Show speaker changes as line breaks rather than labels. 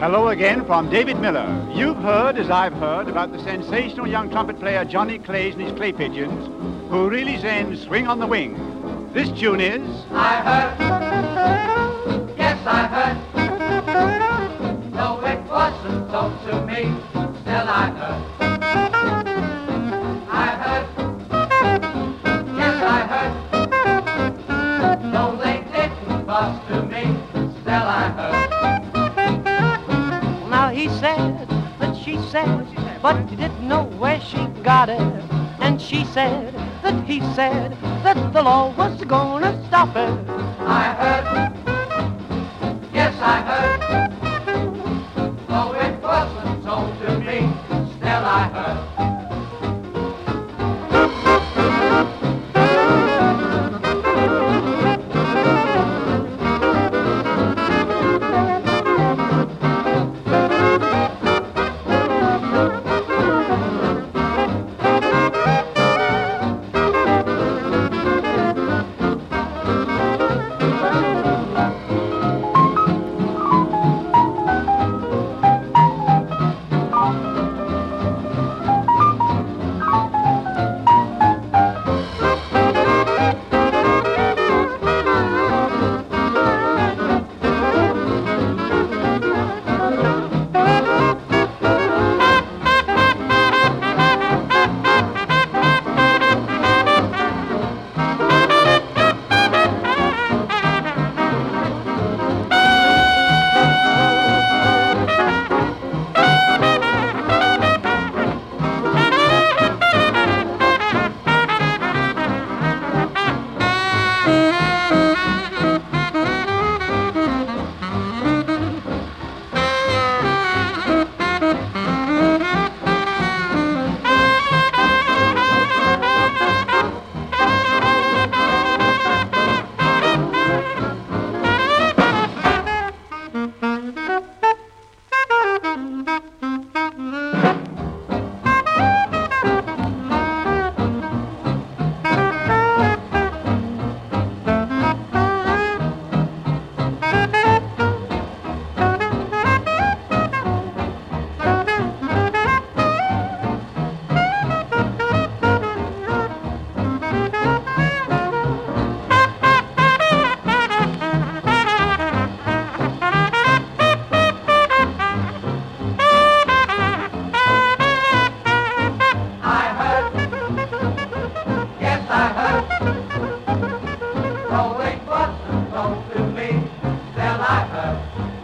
Hello again from David Miller. You've heard, as I've heard, about the sensational young trumpet player Johnny Clays and his clay pigeons, who really send swing on the wing. This tune is...
I heard, yes I heard, though it wasn't told to me, still I heard. I heard, yes I heard, though they didn't bust to me, still I heard.
Now he said that she said, but he didn't know where she got it. And she said that he said that the law was gonna stop it.
I heard, yes I heard, though it wasn't told to me, still I heard. Though it wasn't told to me, still I heard.